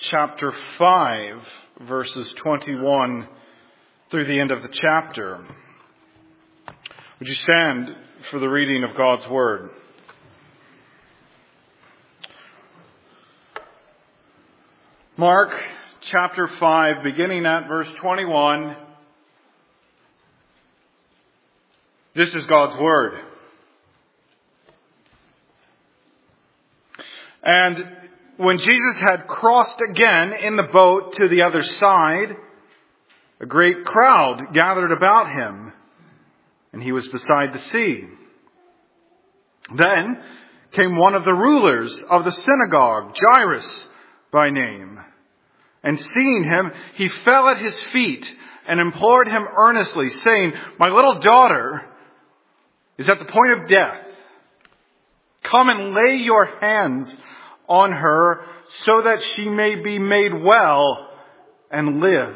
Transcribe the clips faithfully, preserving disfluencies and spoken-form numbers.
chapter five, verses twenty-one through the end of the chapter. Would you stand for the reading of God's Word? Mark chapter five, beginning at verse twenty-one. This is God's Word. And when Jesus had crossed again in the boat to the other side, a great crowd gathered about him, and he was beside the sea. Then came one of the rulers of the synagogue, Jairus by name. And seeing him, he fell at his feet and implored him earnestly, saying, "My little daughter is at the point of death. Come and lay your hands on her so that she may be made well and live."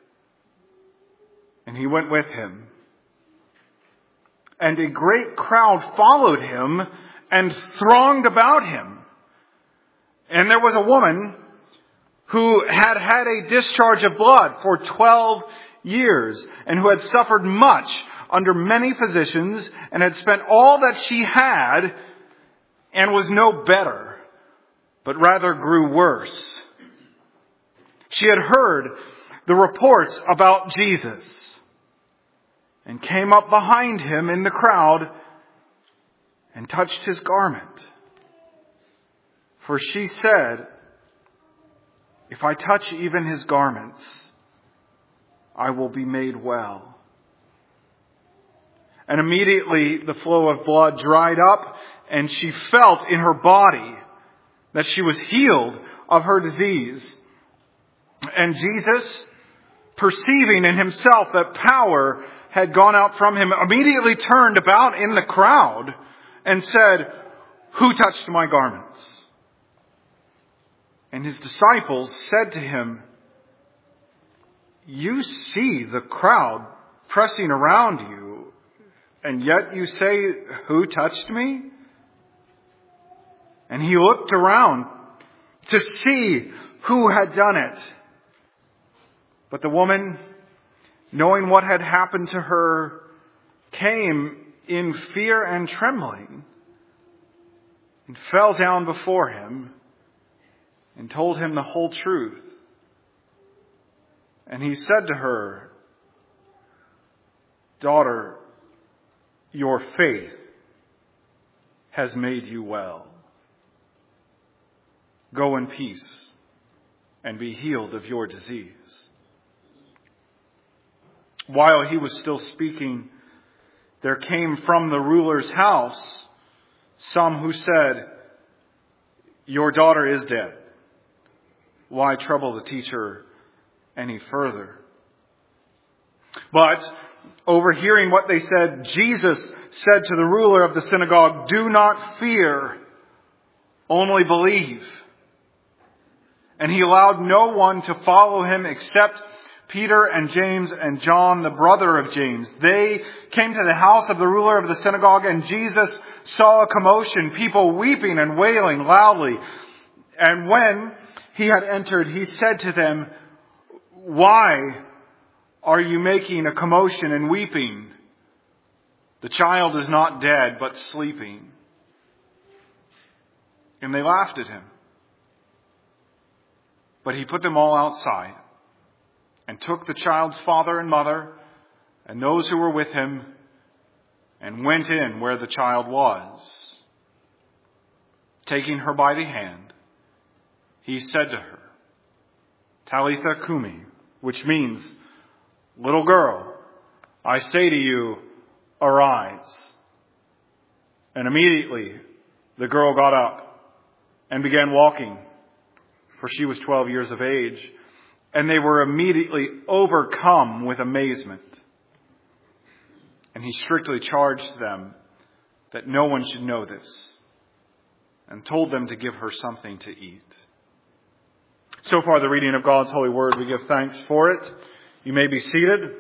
And he went with him. And a great crowd followed him and thronged about him. And there was a woman who had had a discharge of blood for twelve years and who had suffered much under many physicians and had spent all that she had and was no better, but rather grew worse. She had heard the reports about Jesus and came up behind him in the crowd and touched his garment. For she said, "If I touch even his garments, I will be made well." And immediately the flow of blood dried up, and she felt in her body that she was healed of her disease. And Jesus, perceiving in himself that power had gone out from him, immediately turned about in the crowd and said, "Who touched my garments?" And his disciples said to him, "You see the crowd pressing around you, and yet you say, 'Who touched me?'" And he looked around to see who had done it. But the woman, knowing what had happened to her, came in fear and trembling and fell down before him and told him the whole truth. And he said to her, "Daughter, your faith has made you well. Go in peace and be healed of your disease." While he was still speaking, there came from the ruler's house some who said, "Your daughter is dead. Why trouble the teacher any further?" But overhearing what they said, Jesus said to the ruler of the synagogue, "Do not fear, only believe." And he allowed no one to follow him except Peter and James and John, the brother of James. They came to the house of the ruler of the synagogue, and Jesus saw a commotion, people weeping and wailing loudly. And when he had entered, he said to them, "Why are you making a commotion and weeping? The child is not dead, but sleeping." And they laughed at him. But he put them all outside and took the child's father and mother and those who were with him and went in where the child was. Taking her by the hand, he said to her, "Talitha Kumi," which means, "Little girl, I say to you, arise." And immediately the girl got up and began walking, for she was twelve years of age. And they were immediately overcome with amazement. And he strictly charged them that no one should know this, and told them to give her something to eat. So far, the reading of God's holy word. We give thanks for it. You may be seated.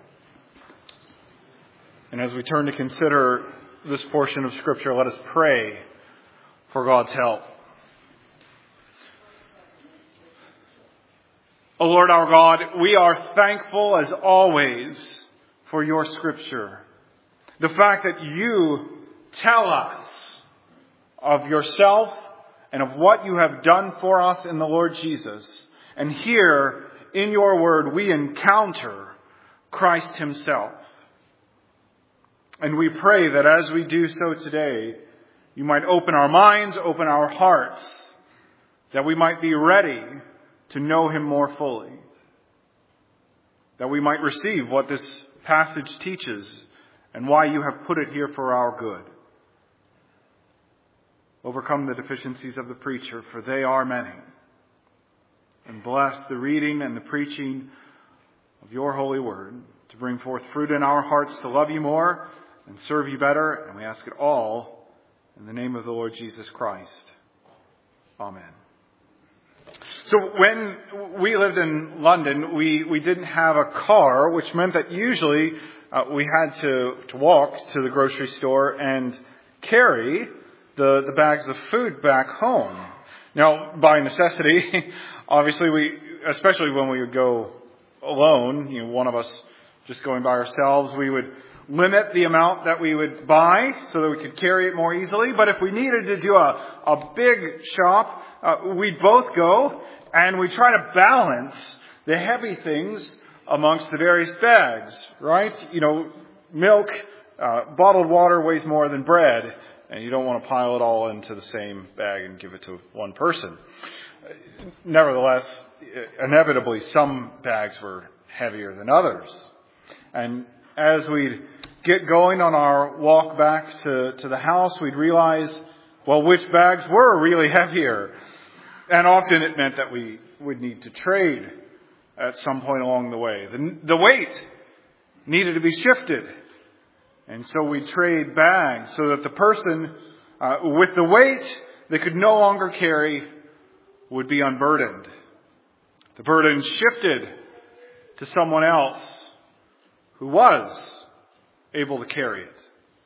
And as we turn to consider this portion of Scripture, let us pray for God's help. O Lord our God, we are thankful as always for your Scripture. The fact that you tell us of yourself and of what you have done for us in the Lord Jesus. And here in your word we encounter Christ himself. And we pray that as we do so today, you might open our minds, open our hearts, that we might be ready to know him more fully. That we might receive what this passage teaches and why you have put it here for our good. Overcome the deficiencies of the preacher, for they are many. And bless the reading and the preaching of your holy word to bring forth fruit in our hearts to love you more and serve you better. And we ask it all in the name of the Lord Jesus Christ. Amen. So when we lived in London, we, we didn't have a car, which meant that usually uh, we had to, to walk to the grocery store and carry the, the bags of food back home. Now, by necessity, obviously we, especially when we would go alone, you know, one of us just going by ourselves, we would limit the amount that we would buy so that we could carry it more easily. But if we needed to do a, a big shop, uh, we'd both go and we try to balance the heavy things amongst the various bags, right? You know, milk, uh, bottled water weighs more than bread, and you don't want to pile it all into the same bag and give it to one person. Nevertheless, inevitably, some bags were heavier than others. And as we'd get going on our walk back to, to the house, we'd realize, well, which bags were really heavier. And often it meant that we would need to trade at some point along the way. The, the weight needed to be shifted. And so we trade bags so that the person uh, with the weight they could no longer carry would be unburdened. The burden shifted to someone else who was able to carry it.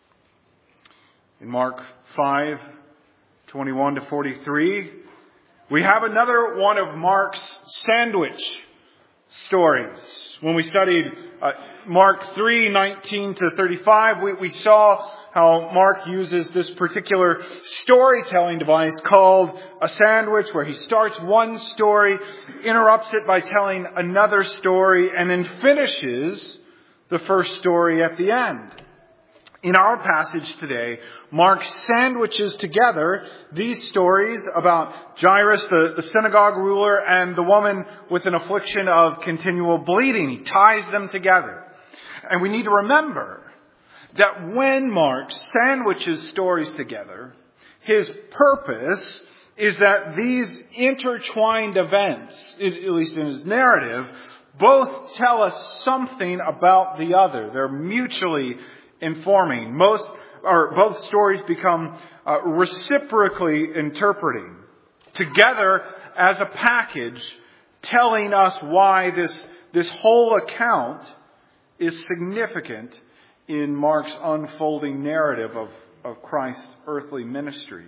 In Mark five, twenty-one to forty-three, we have another one of Mark's sandwich stories. When we studied uh, Mark three, nineteen to thirty-five, we, we saw how Mark uses this particular storytelling device called a sandwich, where he starts one story, interrupts it by telling another story, and then finishes the first story at the end. In our passage today, Mark sandwiches together these stories about Jairus, the, the synagogue ruler, and the woman with an affliction of continual bleeding. He ties them together. And we need to remember that when Mark sandwiches stories together, his purpose is that these intertwined events, at least in his narrative, both tell us something about the other. They're mutually informing. Most or both stories become uh, reciprocally interpreting together as a package, telling us why this this whole account is significant in Mark's unfolding narrative of, of Christ's earthly ministry.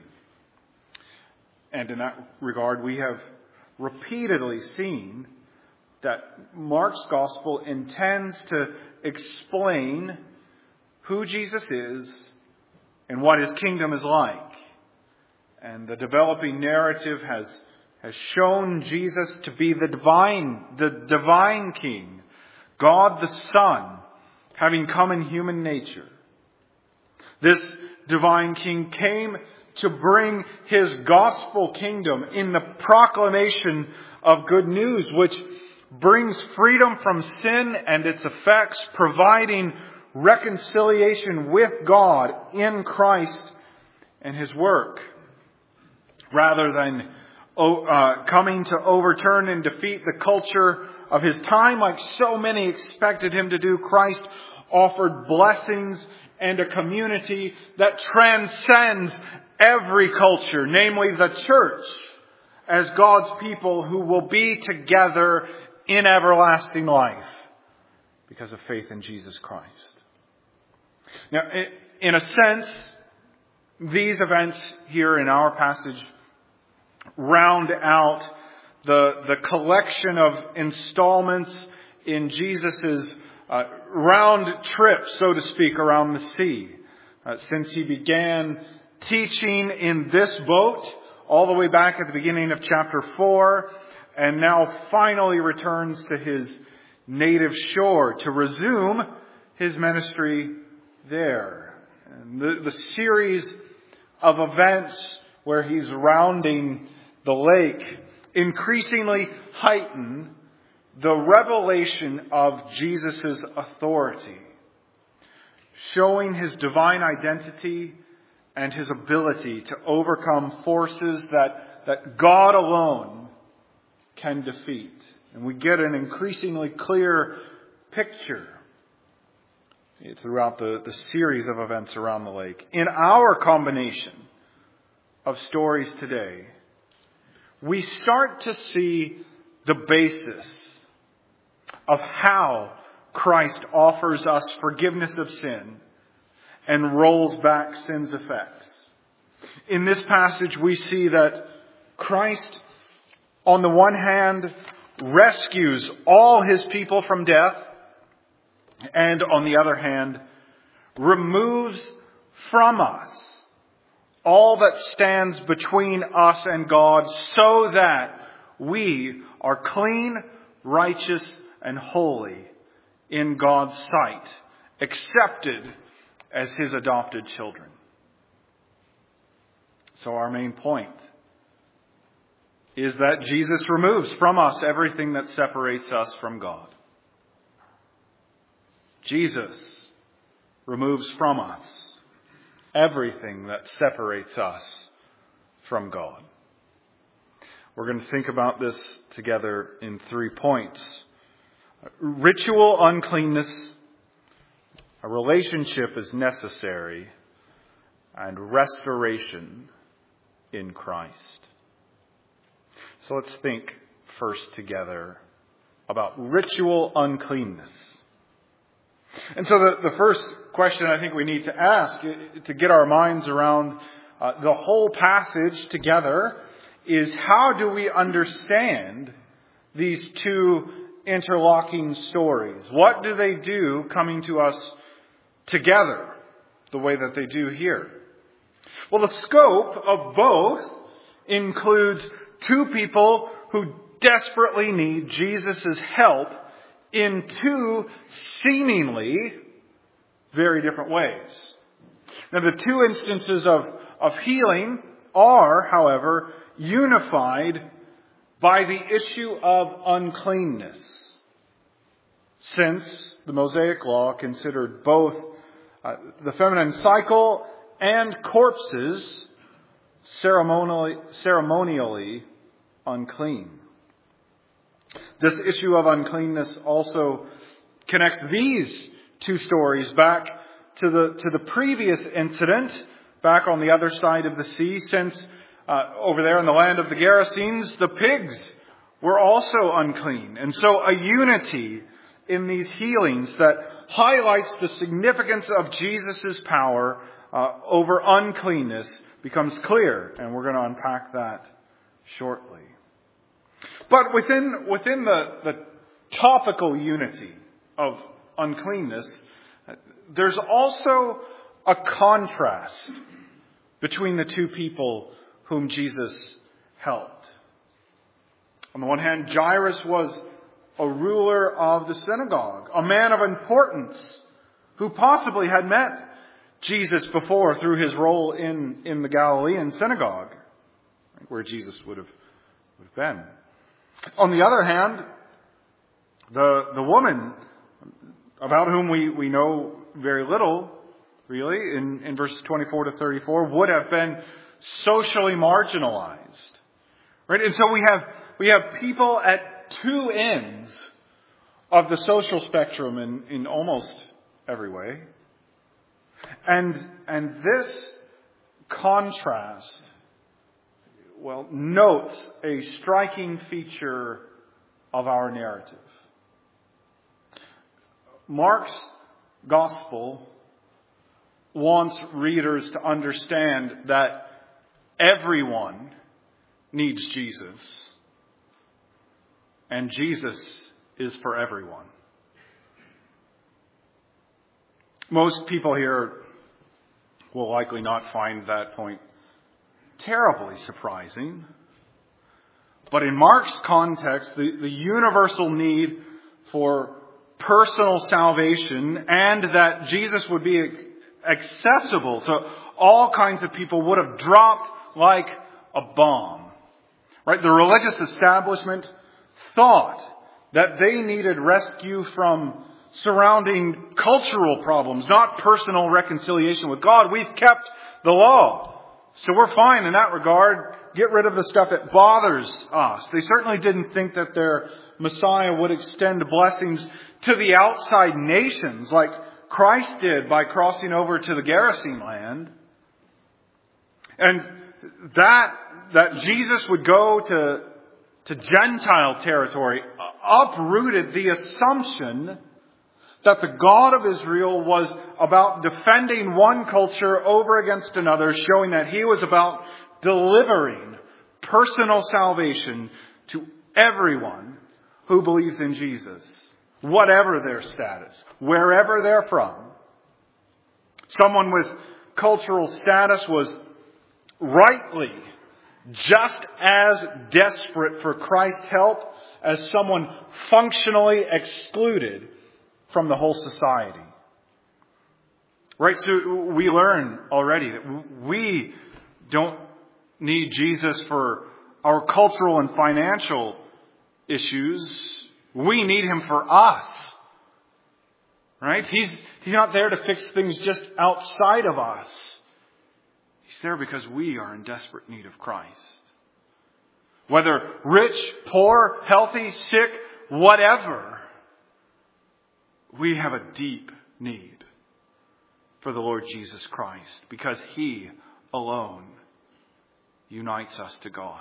And in that regard, we have repeatedly seen that Mark's gospel intends to explain who Jesus is and what his kingdom is like. And the developing narrative has, has shown Jesus to be the divine, the divine King, God the Son, having come in human nature. This divine King came to bring his gospel kingdom in the proclamation of good news, which brings freedom from sin and its effects, providing reconciliation with God in Christ and his work. Rather than uh, coming to overturn and defeat the culture of his time, like so many expected him to do, Christ offered blessings and a community that transcends every culture, namely the church, as God's people who will be together in everlasting life because of faith in Jesus Christ. Now, in a sense, these events here in our passage round out the, the collection of installments in Jesus' uh, round trip, so to speak, around the sea. Uh, since he began teaching in this boat all the way back at the beginning of chapter four, and now finally returns to his native shore to resume his ministry there. And the, the series of events where he's rounding the lake increasingly heighten the revelation of Jesus' authority, showing his divine identity and his ability to overcome forces that, that God alone can defeat. And we get an increasingly clear picture throughout the, the series of events around the lake. In our combination of stories today, we start to see the basis of how Christ offers us forgiveness of sin and rolls back sin's effects. In this passage, we see that Christ, on the one hand, rescues all his people from death, and on the other hand, removes from us all that stands between us and God, so that we are clean, righteous, and holy in God's sight, accepted as his adopted children. So our main point is that Jesus removes from us everything that separates us from God. Jesus removes from us everything that separates us from God. We're going to think about this together in three points. Ritual uncleanness, a relationship is necessary, and restoration in Christ. So let's think first together about ritual uncleanness. And so the, the first question I think we need to ask to get our minds around uh, the whole passage together is, how do we understand these two interlocking stories? What do they do coming to us together the way that they do here? Well, the scope of both includes two people who desperately need Jesus' help in two seemingly very different ways. Now, the two instances of, of healing are, however, unified by the issue of uncleanness, since the Mosaic Law considered both uh, the feminine cycle and corpses ceremonially, ceremonially unclean. This issue of uncleanness also connects these two stories back to the to the previous incident back on the other side of the sea, since uh, over there in the land of the Gerasenes, the pigs were also unclean. And so a unity in these healings that highlights the significance of Jesus' power uh, over uncleanness becomes clear, and we're going to unpack that shortly. But within within the, the topical unity of uncleanness, there's also a contrast between the two people whom Jesus helped. On the one hand, Jairus was a ruler of the synagogue, a man of importance who possibly had met Jesus before through his role in, in the Galilean synagogue, where Jesus would have, would have been. On the other hand, the the woman about whom we, we know very little, really, in, in verses twenty-four to thirty-four, would have been socially marginalized. Right? And so we have we have people at two ends of the social spectrum in, in almost every way. And and this contrast, well, notes a striking feature of our narrative. Mark's gospel wants readers to understand that everyone needs Jesus, and Jesus is for everyone. Most people here will likely not find that point terribly surprising. But in Mark's context, the, the universal need for personal salvation and that Jesus would be accessible to all kinds of people would have dropped like a bomb. Right? The religious establishment thought that they needed rescue from surrounding cultural problems, not personal reconciliation with God. We've kept the law, so we're fine in that regard. Get rid of the stuff that bothers us. They certainly didn't think that their Messiah would extend blessings to the outside nations like Christ did by crossing over to the Gerasene land. And that, that Jesus would go to, to Gentile territory uprooted the assumption that the God of Israel was about defending one culture over against another, showing that He was about delivering personal salvation to everyone who believes in Jesus, whatever their status, wherever they're from. Someone with cultural status was rightly just as desperate for Christ's help as someone functionally excluded from the whole society. Right? So we learn already that we don't need Jesus for our cultural and financial issues. We need Him for us. Right? He's, he's not there to fix things just outside of us. He's there because we are in desperate need of Christ. Whether rich, poor, healthy, sick, whatever, we have a deep need for the Lord Jesus Christ because He alone unites us to God.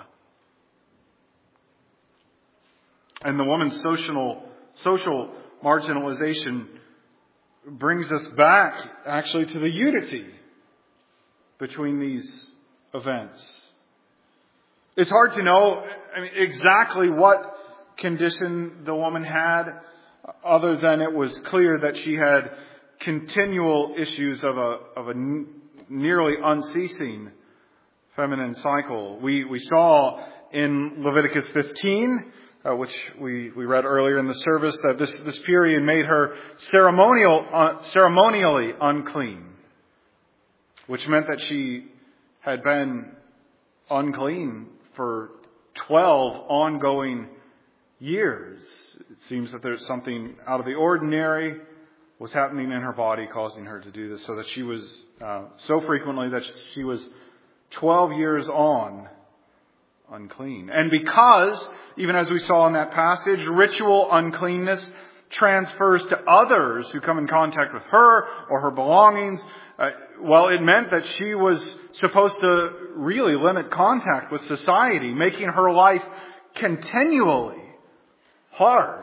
And the woman's social, social marginalization brings us back actually to the unity between these events. It's hard to know I mean, exactly what condition the woman had, other than it was clear that she had continual issues of a, of a nearly unceasing feminine cycle. We, we saw in Leviticus fifteen, uh, which we, we read earlier in the service, that this, this period made her ceremonial, uh, ceremonially unclean, which meant that she had been unclean for twelve ongoing years. It seems that there's something out of the ordinary was happening in her body causing her to do this, so that she was uh, so frequently that she was twelve years on unclean. And because, even as we saw in that passage, ritual uncleanness transfers to others who come in contact with her or her belongings, uh, well, it meant that she was supposed to really limit contact with society, making her life continually hard.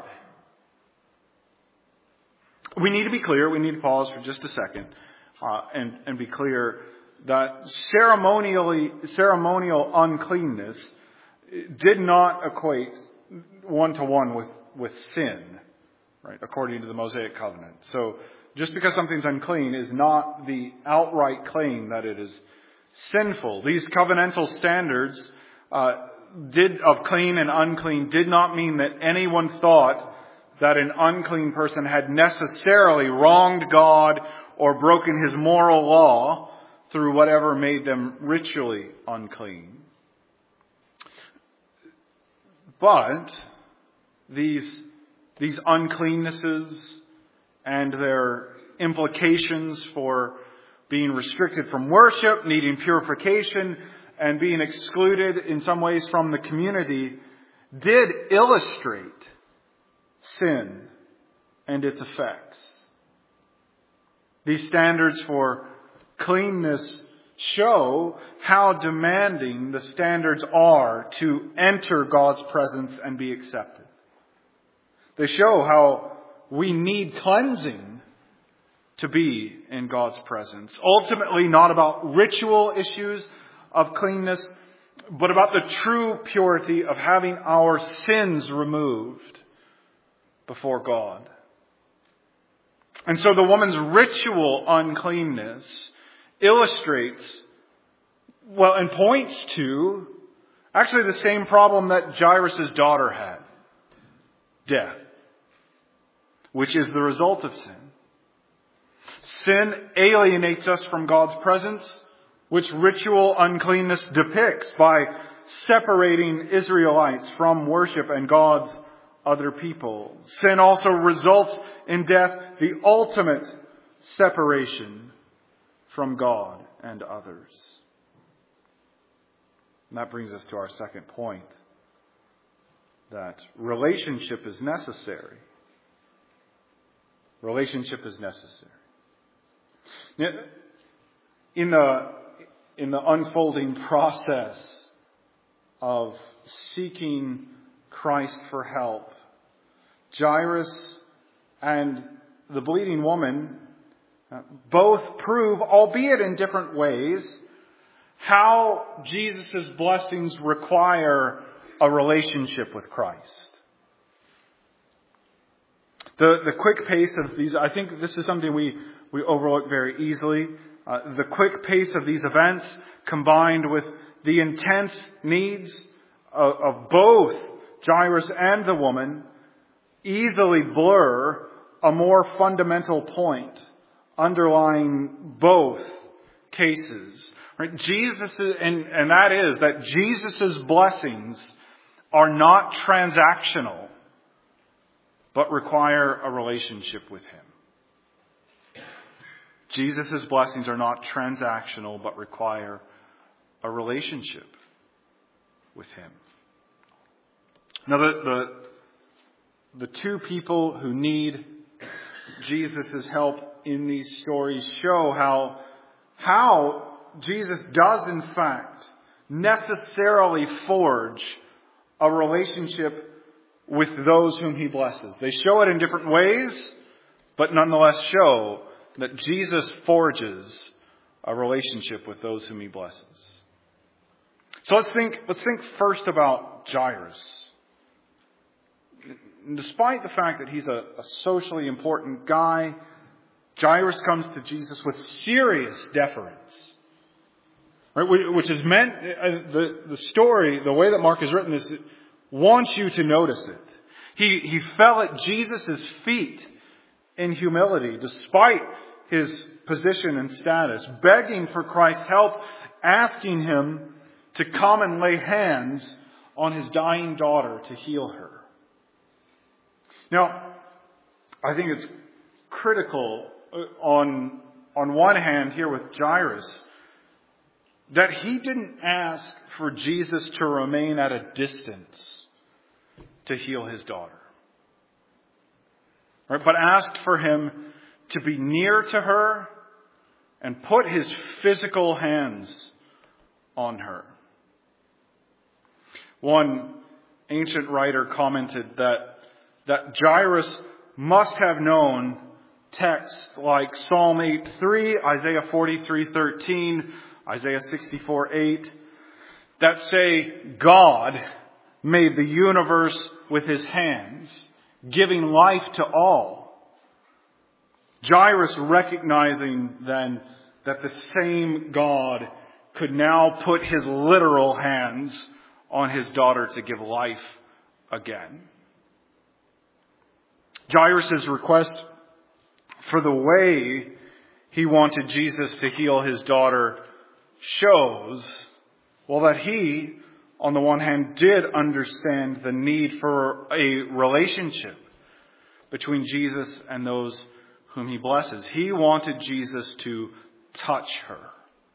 We need to be clear, we need to pause for just a second uh, and, and be clear that ceremonially, ceremonial uncleanness did not equate one-to-one with, with sin, right, according to the Mosaic covenant. So just because something's unclean is not the outright claim that it is sinful. These covenantal standards uh, did of clean and unclean did not mean that anyone thought that an unclean person had necessarily wronged God or broken His moral law through whatever made them ritually unclean. But these, these uncleannesses and their implications for being restricted from worship, needing purification, and being excluded in some ways from the community did illustrate sin and its effects. These standards for cleanness show how demanding the standards are to enter God's presence and be accepted. They show how we need cleansing to be in God's presence. Ultimately, not about ritual issues of cleanness, but about the true purity of having our sins removed before God. And so the woman's ritual uncleanness illustrates, well, and points to actually the same problem that Jairus' daughter had. Death. Which is the result of sin. Sin alienates us from God's presence, which ritual uncleanness depicts by separating Israelites from worship and God's other people. Sin also results in death, the ultimate separation from God and others. And that brings us to our second point, that relationship is necessary. Relationship is necessary. Now, in the, in the unfolding process of seeking Christ for help, Jairus and the bleeding woman uh, both prove, albeit in different ways, how Jesus' blessings require a relationship with Christ. The, the quick pace of these, I think this is something we, we overlook very easily. Uh, the quick pace of these events combined with the intense needs of, of both Jairus and the woman easily blur a more fundamental point underlying both cases. Right? Jesus, and, and that is that Jesus' blessings are not transactional, but require a relationship with Him. Jesus' blessings are not transactional, but require a relationship with Him. Now, the, the, the two people who need Jesus' help in these stories show how, how Jesus does, in fact, necessarily forge a relationship with those whom He blesses. They show it in different ways, but nonetheless show that Jesus forges a relationship with those whom He blesses. So let's think, let's think first about Jairus. Despite the fact that he's a, a socially important guy, Jairus comes to Jesus with serious deference. Right? Which is meant, the, the story, the way that Mark has written this, wants you to notice it. He, he fell at Jesus' feet in humility, despite his position and status, begging for Christ's help, asking Him to come and lay hands on his dying daughter to heal her. Now, I think it's critical on, on one hand here with Jairus that he didn't ask for Jesus to remain at a distance to heal his daughter. Right? But asked for him to be near to her and put his physical hands on her. One ancient writer commented that that Jairus must have known texts like Psalm eight three, Isaiah forty-three thirteen, Isaiah sixty-four eight, that say God made the universe with His hands, giving life to all. Jairus recognizing then that the same God could now put His literal hands on his daughter to give life again. Jairus' request for the way he wanted Jesus to heal his daughter shows, well, that he, on the one hand, did understand the need for a relationship between Jesus and those whom He blesses. He wanted Jesus to touch her.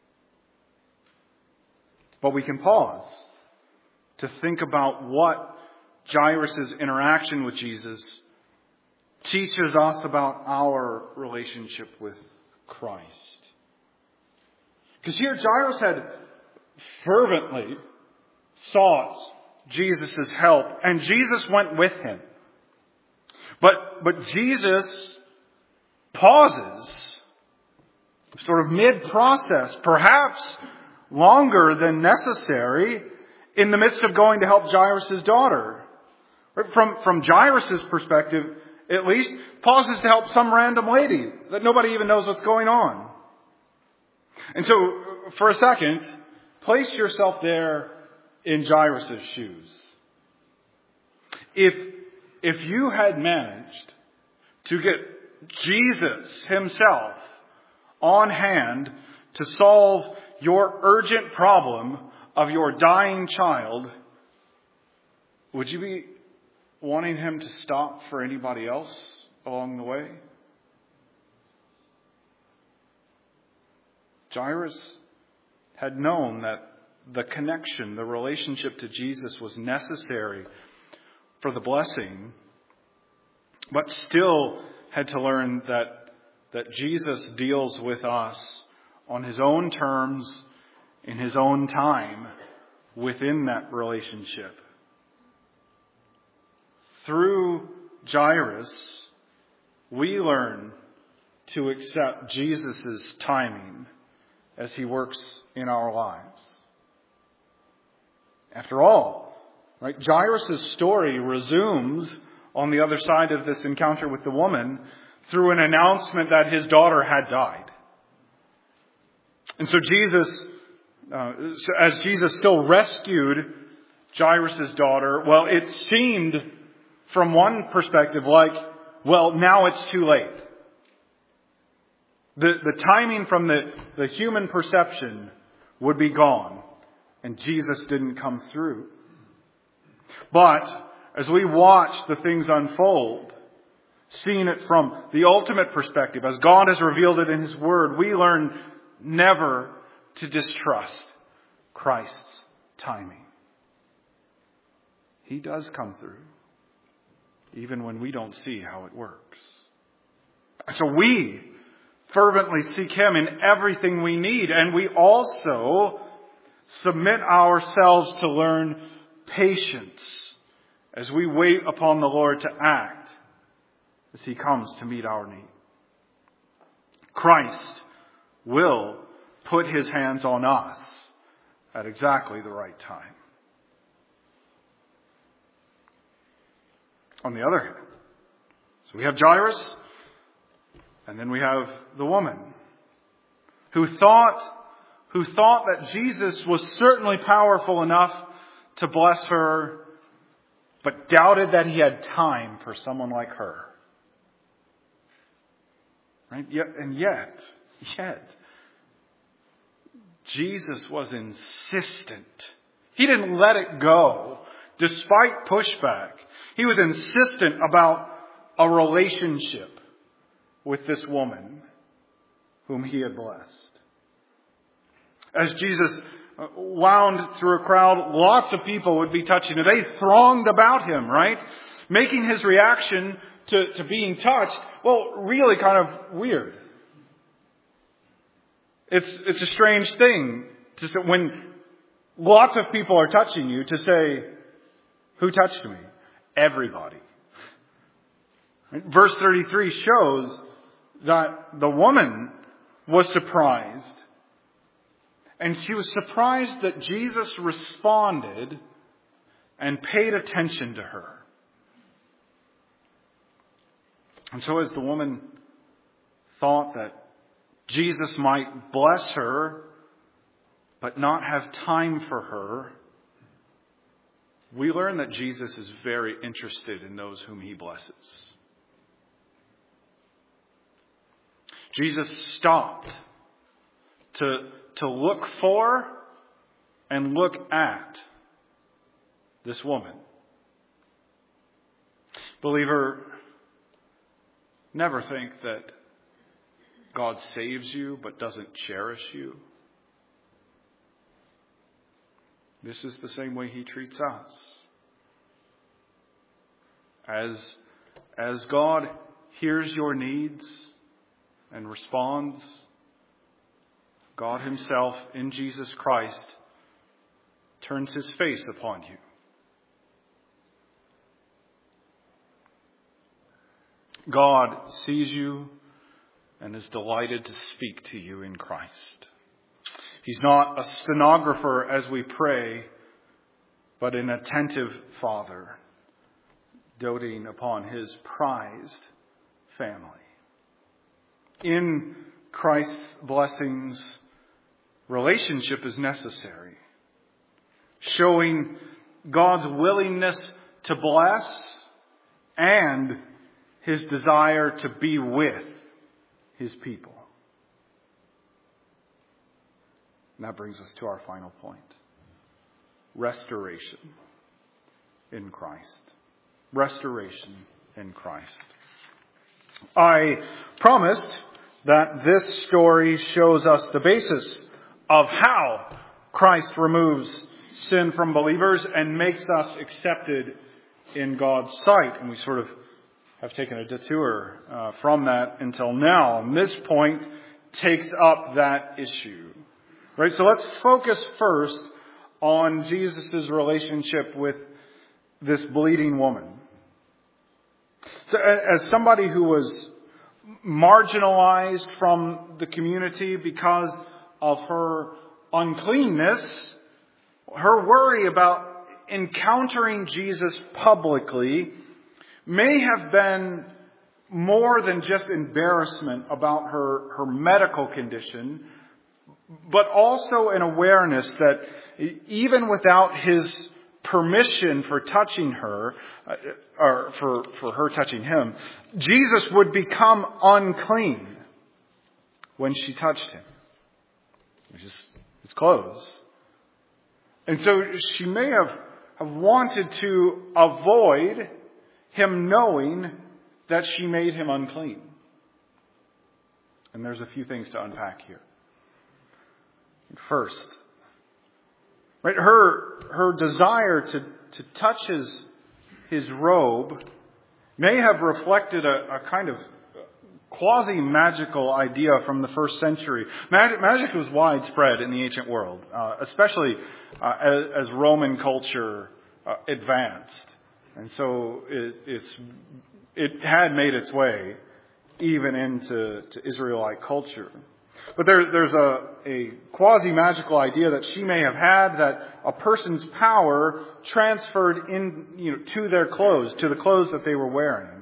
But we can pause to think about what Jairus' interaction with Jesus teaches us about our relationship with Christ. Because here Jairus had fervently sought Jesus' help, and Jesus went with him. But, but Jesus pauses, sort of mid-process, perhaps longer than necessary in the midst of going to help Jairus' daughter. From, from Jairus' perspective, at least, pauses to help some random lady that nobody even knows what's going on. And so, for a second, place yourself there in Jairus' shoes. If, if you had managed to get Jesus himself on hand to solve your urgent problem of your dying child, would you be wanting him to stop for anybody else along the way? Jairus had known that the connection, the relationship to Jesus was necessary for the blessing, but still had to learn that, that Jesus deals with us on his own terms, in his own time, within that relationship. Through Jairus, we learn to accept Jesus' timing as he works in our lives. After all, right, Jairus' story resumes on the other side of this encounter with the woman through an announcement that his daughter had died. And so Jesus, uh, as Jesus still rescued Jairus' daughter, well, it seemed from one perspective like, well, now it's too late. The, the timing from the, the human perception would be gone, and Jesus didn't come through. But as we watch the things unfold, seeing it from the ultimate perspective, as God has revealed it in his word, we learn never to distrust Christ's timing. He does come through, even when we don't see how it works. So we fervently seek him in everything we need, and we also submit ourselves to learn patience as we wait upon the Lord to act as he comes to meet our need. Christ will put his hands on us at exactly the right time. On the other hand, so we have Jairus, and then we have the woman who thought, who thought that Jesus was certainly powerful enough to bless her, but doubted that he had time for someone like her. Right? Yet, and yet, yet, Jesus was insistent. He didn't let it go, despite pushback. He was insistent about a relationship with this woman whom he had blessed. As Jesus wound through a crowd, lots of people would be touching him. They thronged about him, right? Making his reaction to, to being touched, well, really kind of weird. It's, it's a strange thing to say, when lots of people are touching you, to say, who touched me? Everybody. Verse thirty-three shows that the woman was surprised. And she was surprised that Jesus responded and paid attention to her. And so as the woman thought that Jesus might bless her, but not have time for her, we learn that Jesus is very interested in those whom he blesses. Jesus stopped to, to look for and look at this woman. Believer, never think that God saves you but doesn't cherish you. This is the same way he treats us. As, as God hears your needs and responds, God himself in Jesus Christ turns his face upon you. God sees you and is delighted to speak to you in Christ. If He's not a stenographer as we pray, but an attentive Father, doting upon His prized family. In Christ's blessings, relationship is necessary, showing God's willingness to bless and His desire to be with His people. And that brings us to our final point. Restoration in Christ. Restoration in Christ. I promised that this story shows us the basis of how Christ removes sin from believers and makes us accepted in God's sight. And we sort of have taken a detour uh, from that until now. And this point takes up that issue. Right? So let's focus first on Jesus' relationship with this bleeding woman. So as somebody who was marginalized from the community because of her uncleanness, her worry about encountering Jesus publicly may have been more than just embarrassment about her, her medical condition, but also an awareness that even without His permission for touching her, uh, or for, for her touching Him, Jesus would become unclean when she touched Him, which is His clothes. And so she may have, have wanted to avoid Him knowing that she made Him unclean. And there's a few things to unpack here. First, right, her her desire to, to touch his his robe may have reflected a, a kind of quasi-magical idea from the first century. Magic, magic was widespread in the ancient world, uh, especially uh, as, as Roman culture uh, advanced, and so it, it's it had made its way even into to Israelite culture. But there, there's a, a quasi-magical idea that she may have had, that a person's power transferred in, you know, to their clothes, to the clothes that they were wearing.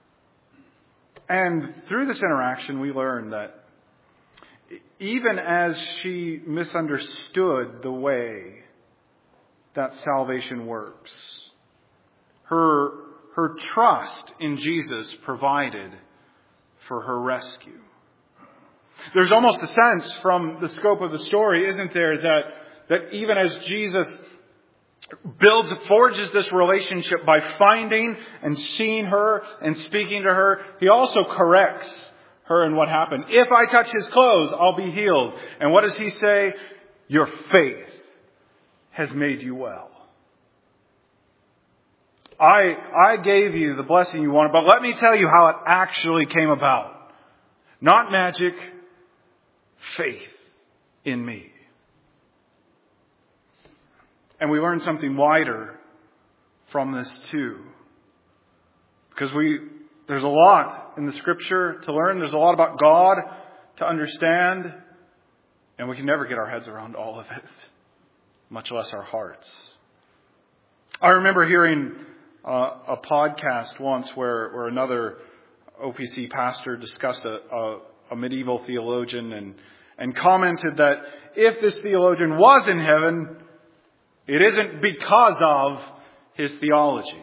And through this interaction, we learn that even as she misunderstood the way that salvation works, her, her trust in Jesus provided for her rescue. There's almost a sense from the scope of the story, isn't there, that, that even as Jesus builds, forges this relationship by finding and seeing her and speaking to her, He also corrects her in what happened. If I touch His clothes, I'll be healed. And what does He say? Your faith has made you well. I, I gave you the blessing you wanted, but let me tell you how it actually came about. Not magic. Faith in me. And we learn something wider from this too. Because we there's a lot in the Scripture to learn. There's a lot about God to understand. And we can never get our heads around all of it. Much less our hearts. I remember hearing uh, a podcast once where, where another O P C pastor discussed a, a a medieval theologian, and, and commented that if this theologian was in heaven, it isn't because of his theology.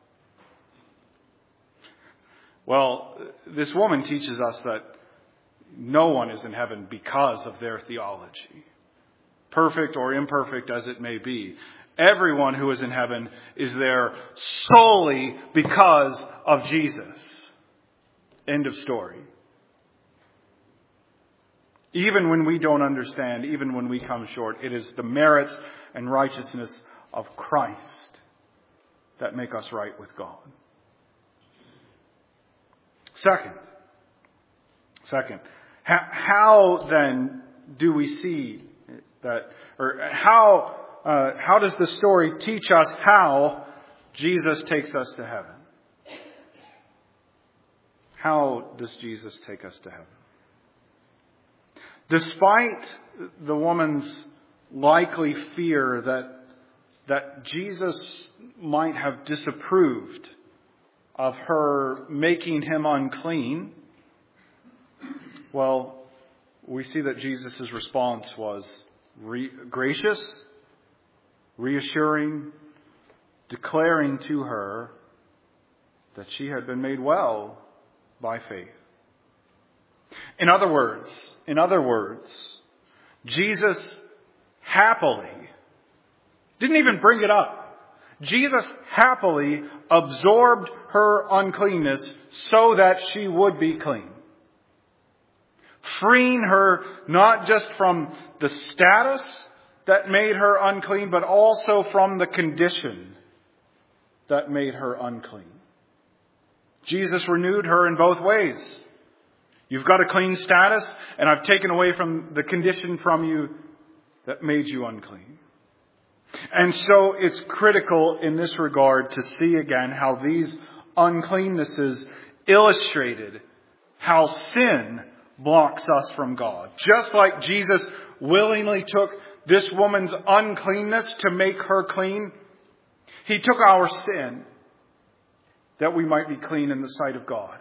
Well, this woman teaches us that no one is in heaven because of their theology, perfect or imperfect as it may be. Everyone who is in heaven is there solely because of Jesus. End of story. Even when we don't understand, even when we come short, it is the merits and righteousness of Christ that make us right with God. Second, second, how then do we see that, or how uh, how does the story teach us how Jesus takes us to heaven? How does Jesus take us to heaven? Despite the woman's likely fear that, that Jesus might have disapproved of her making him unclean, well, we see that Jesus' response was re- gracious, reassuring, declaring to her that she had been made well by faith. In other words, in other words, Jesus happily didn't even bring it up. Jesus happily absorbed her uncleanness so that she would be clean. Freeing her not just from the status that made her unclean, but also from the condition that made her unclean. Jesus renewed her in both ways. You've got a clean status, and I've taken away from the condition from you that made you unclean. And so it's critical in this regard to see again how these uncleannesses illustrated how sin blocks us from God. Just like Jesus willingly took this woman's uncleanness to make her clean, he took our sin that we might be clean in the sight of God,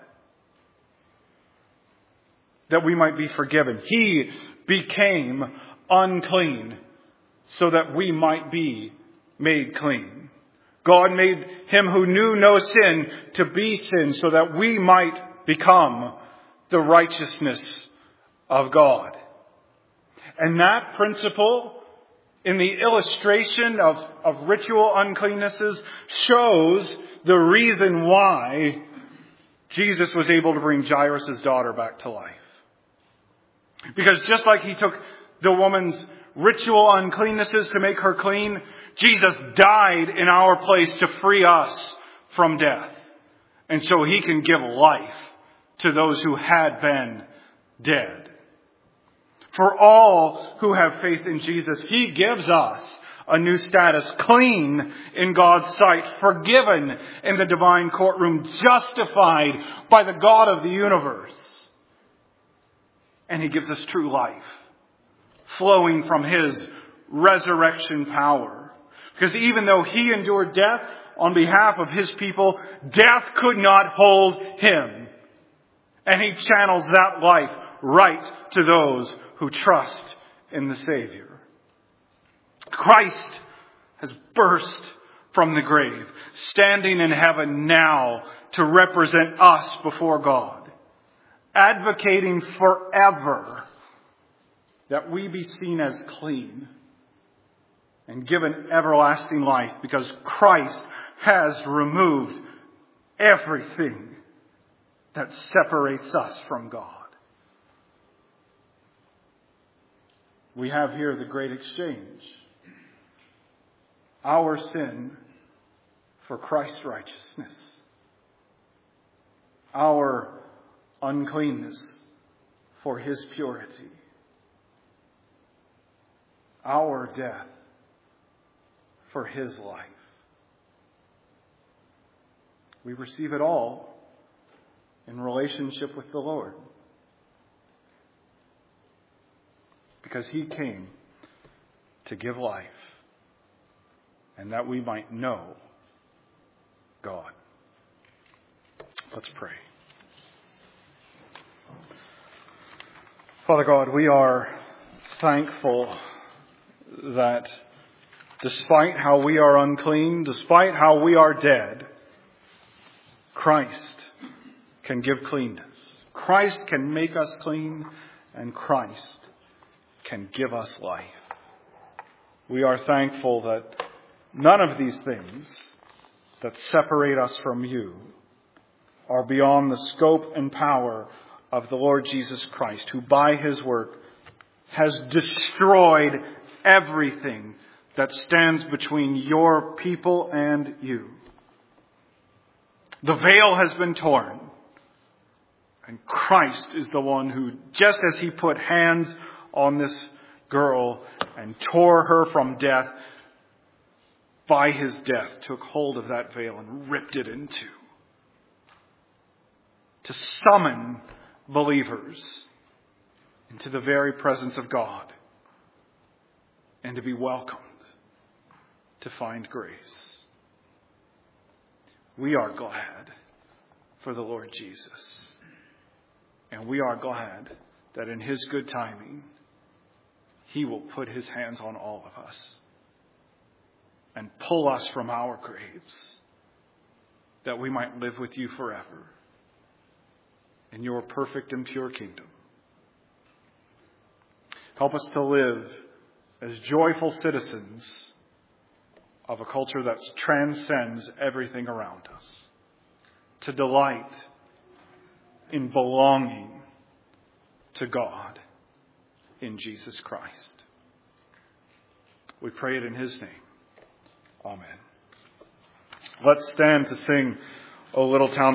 that we might be forgiven. He became unclean so that we might be made clean. God made him who knew no sin to be sin so that we might become the righteousness of God. And that principle in the illustration of, of ritual uncleannesses shows the reason why Jesus was able to bring Jairus' daughter back to life. Because just like he took the woman's ritual uncleannesses to make her clean, Jesus died in our place to free us from death. And so he can give life to those who had been dead. For all who have faith in Jesus, he gives us a new status, clean in God's sight, forgiven in the divine courtroom, justified by the God of the universe. And he gives us true life, flowing from his resurrection power. Because even though he endured death on behalf of his people, death could not hold him. And he channels that life right to those who trust in the Savior. Christ has burst from the grave, standing in heaven now to represent us before God, advocating forever that we be seen as clean and given everlasting life, because Christ has removed everything that separates us from God. We have here the great exchange. Our sin for Christ's righteousness. Our uncleanness for his purity. Our death for his life. We receive it all in relationship with the Lord. Because he came to give life and that we might know God. Let's pray. Father God, we are thankful that despite how we are unclean, despite how we are dead, Christ can give cleanness. Christ can make us clean, and Christ can give us life. We are thankful that none of these things that separate us from you are beyond the scope and power of the Lord Jesus Christ, who by his work has destroyed everything that stands between your people and you. The veil has been torn, and Christ is the one who, just as he put hands on this girl and tore her from death, by his death took hold of that veil and ripped it in two, to summon believers into the very presence of God and to be welcomed, to find grace. We are glad for the Lord Jesus. And we are glad that in His good timing, He will put His hands on all of us and pull us from our graves, that we might live with you forever in your perfect and pure kingdom. Help us to live as joyful citizens of a culture that transcends everything around us, to delight in belonging to God in Jesus Christ. We pray it in His name. Amen. Let's stand to sing O Little Town